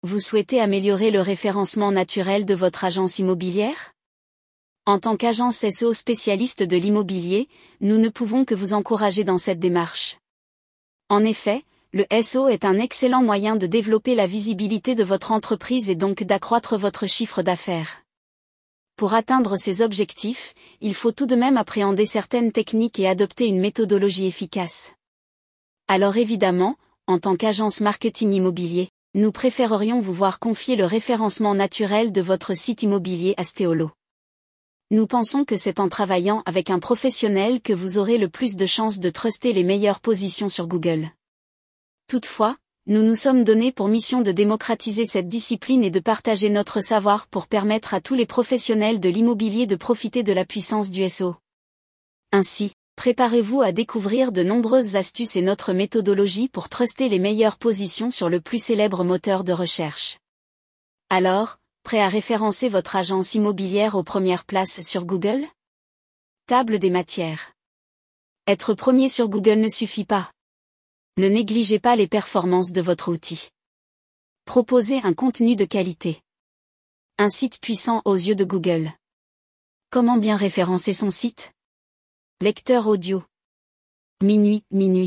Vous souhaitez améliorer le référencement naturel de votre agence immobilière? En tant qu'agence SEO spécialiste de l'immobilier, nous ne pouvons que vous encourager dans cette démarche. En effet, le SEO est un excellent moyen de développer la visibilité de votre entreprise et donc d'accroître votre chiffre d'affaires. Pour atteindre ces objectifs, il faut tout de même appréhender certaines techniques et adopter une méthodologie efficace. Alors évidemment, en tant qu'agence marketing immobilier, nous préférerions vous voir confier le référencement naturel de votre site immobilier à Steolo. Nous pensons que c'est en travaillant avec un professionnel que vous aurez le plus de chances de truster les meilleures positions sur Google. Toutefois, nous nous sommes donnés pour mission de démocratiser cette discipline et de partager notre savoir pour permettre à tous les professionnels de l'immobilier de profiter de la puissance du SEO. Ainsi, préparez-vous à découvrir de nombreuses astuces et notre méthodologie pour truster les meilleures positions sur le plus célèbre moteur de recherche. Alors, prêt à référencer votre agence immobilière aux premières places sur Google? Table des matières. Être premier sur Google ne suffit pas. Ne négligez pas les performances de votre outil. Proposez un contenu de qualité. Un site puissant aux yeux de Google. Comment bien référencer son site? Lecteur audio. Minuit.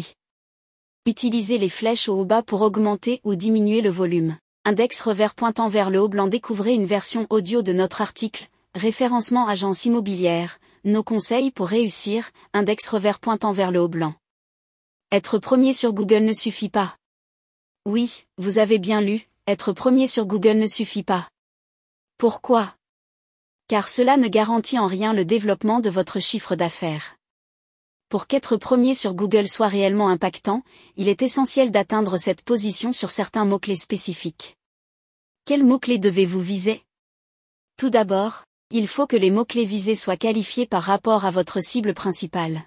Utilisez les flèches au haut bas pour augmenter ou diminuer le volume. Index revers pointant vers le haut blanc. Découvrez une version audio de notre article, Référencement agence immobilière, nos conseils pour réussir, index revers pointant vers le haut blanc. Être premier sur Google ne suffit pas. Oui, vous avez bien lu, être premier sur Google ne suffit pas. Pourquoi? Car cela ne garantit en rien le développement de votre chiffre d'affaires. Pour qu'être premier sur Google soit réellement impactant, il est essentiel d'atteindre cette position sur certains mots-clés spécifiques. Quels mots-clés devez-vous viser? Tout d'abord, il faut que les mots-clés visés soient qualifiés par rapport à votre cible principale.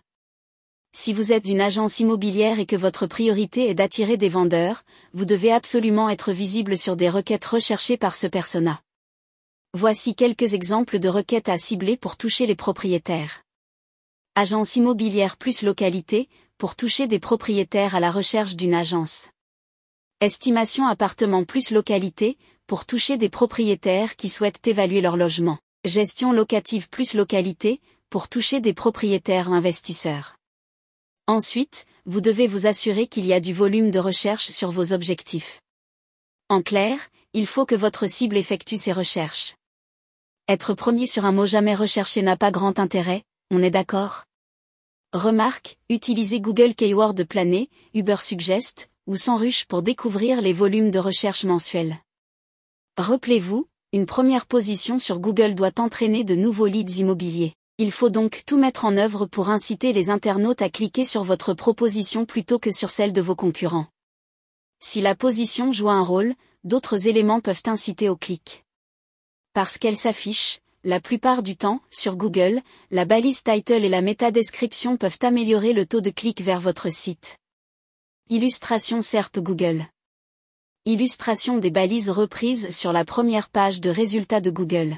Si vous êtes une agence immobilière et que votre priorité est d'attirer des vendeurs, vous devez absolument être visible sur des requêtes recherchées par ce persona. Voici quelques exemples de requêtes à cibler pour toucher les propriétaires. Agence immobilière plus localité, pour toucher des propriétaires à la recherche d'une agence. Estimation appartement plus localité, pour toucher des propriétaires qui souhaitent évaluer leur logement. Gestion locative plus localité, pour toucher des propriétaires ou investisseurs. Ensuite, vous devez vous assurer qu'il y a du volume de recherche sur vos objectifs. En clair, il faut que votre cible effectue ses recherches. Être premier sur un mot jamais recherché n'a pas grand intérêt, on est d'accord? Remarque, utilisez Google Keyword Planet, Ubersuggest, ou Sanrush pour découvrir les volumes de recherche mensuels. Rappelez-vous, une première position sur Google doit entraîner de nouveaux leads immobiliers. Il faut donc tout mettre en œuvre pour inciter les internautes à cliquer sur votre proposition plutôt que sur celle de vos concurrents. Si la position joue un rôle, d'autres éléments peuvent inciter au clic. Parce qu'elle s'affiche, la plupart du temps, sur Google, la balise title et la métadescription peuvent améliorer le taux de clic vers votre site. Illustration SERP Google. Illustration des balises reprises sur la première page de résultats de Google.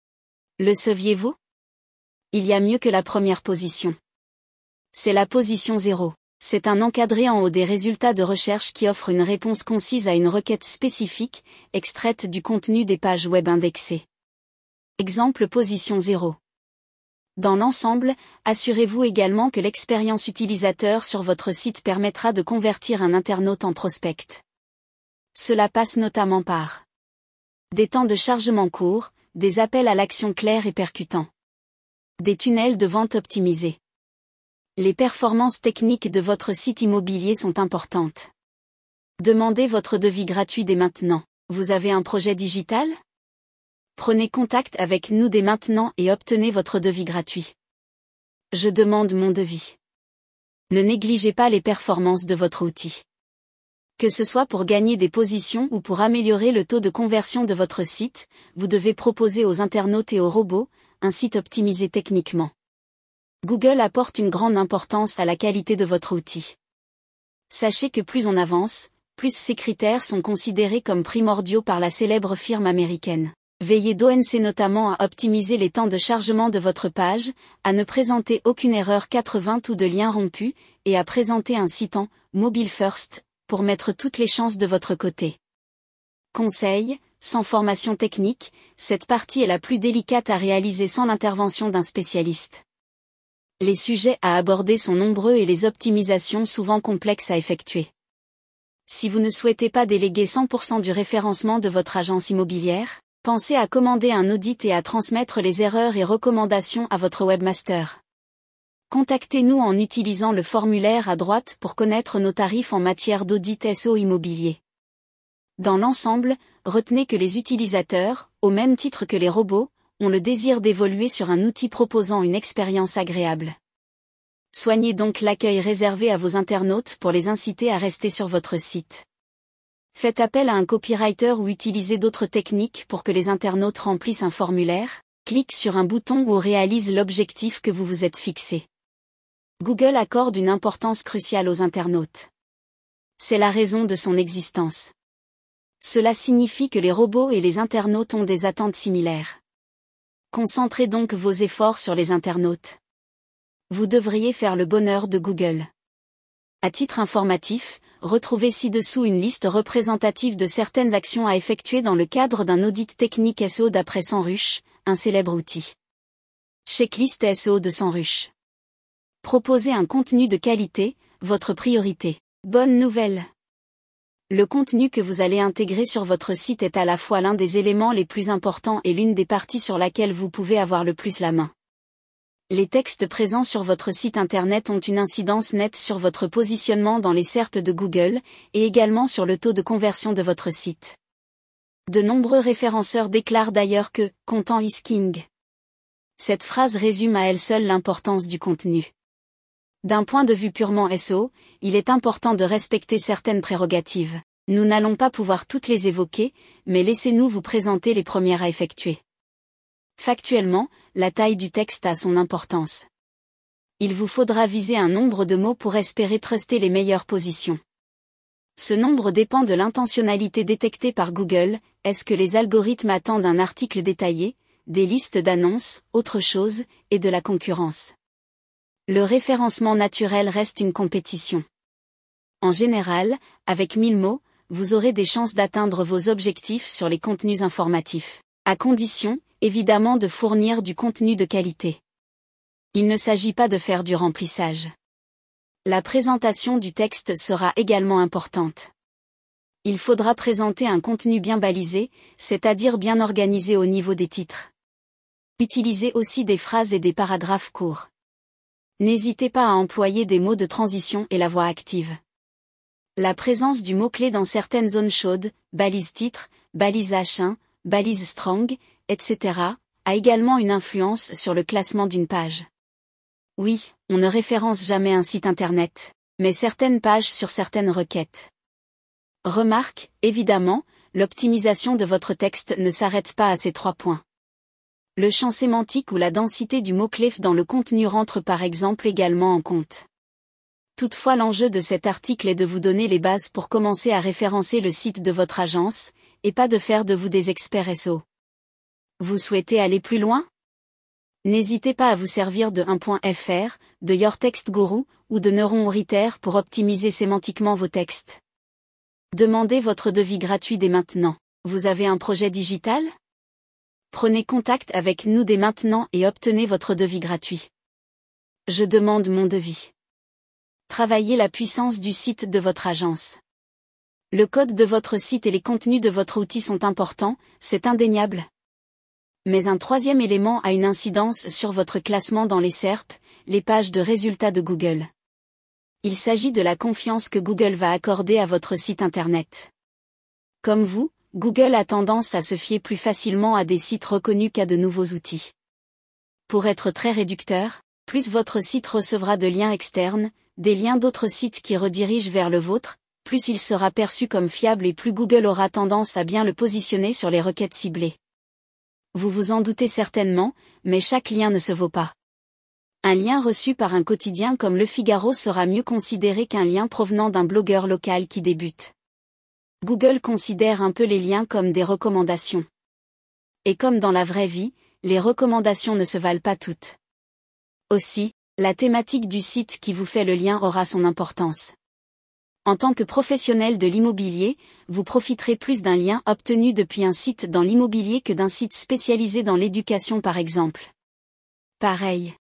Le saviez-vous? Il y a mieux que la première position. C'est la position 0. C'est un encadré en haut des résultats de recherche qui offre une réponse concise à une requête spécifique, extraite du contenu des pages web indexées. Exemple position 0. Dans l'ensemble, assurez-vous également que l'expérience utilisateur sur votre site permettra de convertir un internaute en prospect. Cela passe notamment par des temps de chargement courts, des appels à l'action clairs et percutants. Des tunnels de vente optimisés. Les performances techniques de votre site immobilier sont importantes. Demandez votre devis gratuit dès maintenant. Vous avez un projet digital? Prenez contact avec nous dès maintenant et obtenez votre devis gratuit. Je demande mon devis. Ne négligez pas les performances de votre outil. Que ce soit pour gagner des positions ou pour améliorer le taux de conversion de votre site, vous devez proposer aux internautes et aux robots un site optimisé techniquement. Google apporte une grande importance à la qualité de votre outil. Sachez que plus on avance, plus ces critères sont considérés comme primordiaux par la célèbre firme américaine. Veillez d'ONC notamment à optimiser les temps de chargement de votre page, à ne présenter aucune erreur 80 ou de lien rompu, et à présenter un site en « mobile first », pour mettre toutes les chances de votre côté. Conseil, sans formation technique, cette partie est la plus délicate à réaliser sans l'intervention d'un spécialiste. Les sujets à aborder sont nombreux et les optimisations souvent complexes à effectuer. Si vous ne souhaitez pas déléguer 100% du référencement de votre agence immobilière, pensez à commander un audit et à transmettre les erreurs et recommandations à votre webmaster. Contactez-nous en utilisant le formulaire à droite pour connaître nos tarifs en matière d'audit SEO immobilier. Dans l'ensemble, retenez que les utilisateurs, au même titre que les robots, ont le désir d'évoluer sur un outil proposant une expérience agréable. Soignez donc l'accueil réservé à vos internautes pour les inciter à rester sur votre site. Faites appel à un copywriter ou utilisez d'autres techniques pour que les internautes remplissent un formulaire, cliquent sur un bouton ou réalisent l'objectif que vous vous êtes fixé. Google accorde une importance cruciale aux internautes. C'est la raison de son existence. Cela signifie que les robots et les internautes ont des attentes similaires. Concentrez donc vos efforts sur les internautes. Vous devriez faire le bonheur de Google. À titre informatif, retrouvez ci-dessous une liste représentative de certaines actions à effectuer dans le cadre d'un audit technique SEO d'après Semrush, un célèbre outil. Checklist SEO de Semrush. Proposez un contenu de qualité, votre priorité. Bonne nouvelle! Le contenu que vous allez intégrer sur votre site est à la fois l'un des éléments les plus importants et l'une des parties sur laquelle vous pouvez avoir le plus la main. Les textes présents sur votre site internet ont une incidence nette sur votre positionnement dans les SERP de Google, et également sur le taux de conversion de votre site. De nombreux référenceurs déclarent d'ailleurs que « content is king ». Cette phrase résume à elle seule l'importance du contenu. D'un point de vue purement SEO, il est important de respecter certaines prérogatives. Nous n'allons pas pouvoir toutes les évoquer, mais laissez-nous vous présenter les premières à effectuer. Factuellement, la taille du texte a son importance. Il vous faudra viser un nombre de mots pour espérer truster les meilleures positions. Ce nombre dépend de l'intentionnalité détectée par Google. Est-ce que les algorithmes attendent un article détaillé, des listes d'annonces, autre chose, et de la concurrence? Le référencement naturel reste une compétition. En général, avec 1000 mots, vous aurez des chances d'atteindre vos objectifs sur les contenus informatifs, à condition, évidemment, de fournir du contenu de qualité. Il ne s'agit pas de faire du remplissage. La présentation du texte sera également importante. Il faudra présenter un contenu bien balisé, c'est-à-dire bien organisé au niveau des titres. Utilisez aussi des phrases et des paragraphes courts. N'hésitez pas à employer des mots de transition et la voix active. La présence du mot-clé dans certaines zones chaudes, balise titre, balise H1, balise strong, etc., a également une influence sur le classement d'une page. Oui, on ne référence jamais un site internet, mais certaines pages sur certaines requêtes. Remarque, évidemment, l'optimisation de votre texte ne s'arrête pas à ces 3 points. Le champ sémantique ou la densité du mot-clé dans le contenu rentre par exemple également en compte. Toutefois, l'enjeu de cet article est de vous donner les bases pour commencer à référencer le site de votre agence, et pas de faire de vous des experts SEO. Vous souhaitez aller plus loin? N'hésitez pas à vous servir de 1.fr, de Your Text Guru, ou de Neuron Oriter pour optimiser sémantiquement vos textes. Demandez votre devis gratuit dès maintenant. Vous avez un projet digital? Prenez contact avec nous dès maintenant et obtenez votre devis gratuit. Je demande mon devis. Travaillez la puissance du site de votre agence. Le code de votre site et les contenus de votre outil sont importants, c'est indéniable. Mais un troisième élément a une incidence sur votre classement dans les SERP, les pages de résultats de Google. Il s'agit de la confiance que Google va accorder à votre site internet. Comme vous, Google a tendance à se fier plus facilement à des sites reconnus qu'à de nouveaux outils. Pour être très réducteur, plus votre site recevra de liens externes, des liens d'autres sites qui redirigent vers le vôtre, plus il sera perçu comme fiable et plus Google aura tendance à bien le positionner sur les requêtes ciblées. Vous vous en doutez certainement, mais chaque lien ne se vaut pas. Un lien reçu par un quotidien comme Le Figaro sera mieux considéré qu'un lien provenant d'un blogueur local qui débute. Google considère un peu les liens comme des recommandations. Et comme dans la vraie vie, les recommandations ne se valent pas toutes. Aussi, la thématique du site qui vous fait le lien aura son importance. En tant que professionnel de l'immobilier, vous profiterez plus d'un lien obtenu depuis un site dans l'immobilier que d'un site spécialisé dans l'éducation par exemple. Pareil.